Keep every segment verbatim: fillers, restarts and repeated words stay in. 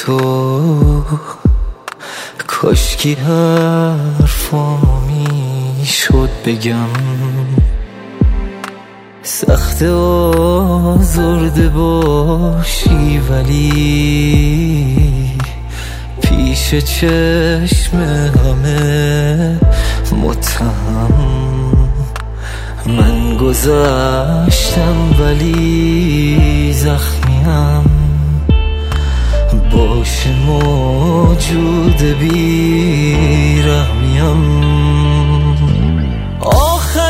تو کاشکی حرفا میشد بگم، سخت آزرده باشی ولی پیش چشم همه متهم. من گذشتم ولی زخمیم، باشه موجود بیرحمیم. آخر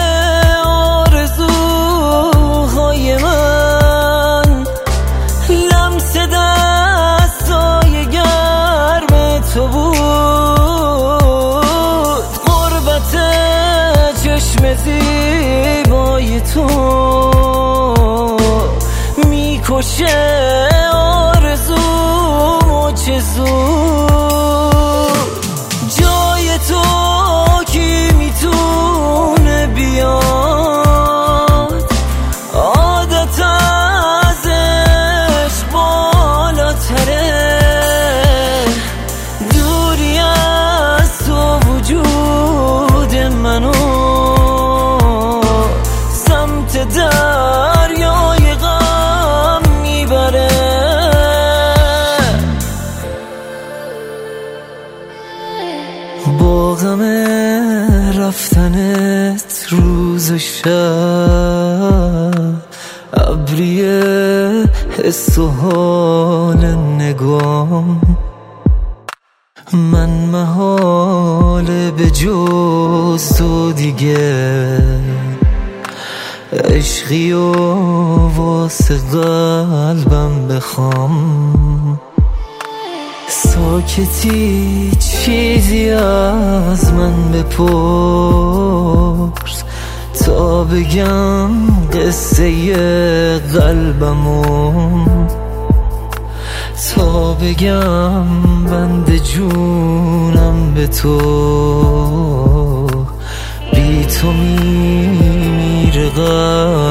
آرزوهای من لمس دستای گرم تو بود، غربت چشم زیبای تو میکشه آرزومو چه زود. جای تو کی میتونه بیاد، عادت ازش بالاتره. دوری از تو وجود منو سمت دریای غم میبره. با غم رفتنت روز و شب، ابری حس و حال نگام، من محاله به جز تو دیگه عشقی و واسه قلبم بخوام. ساکتی چیزی از من بپرس تا بگم قصه قلبمو، تا بگم بند جونم به تو. بی تو میمیره قلبم.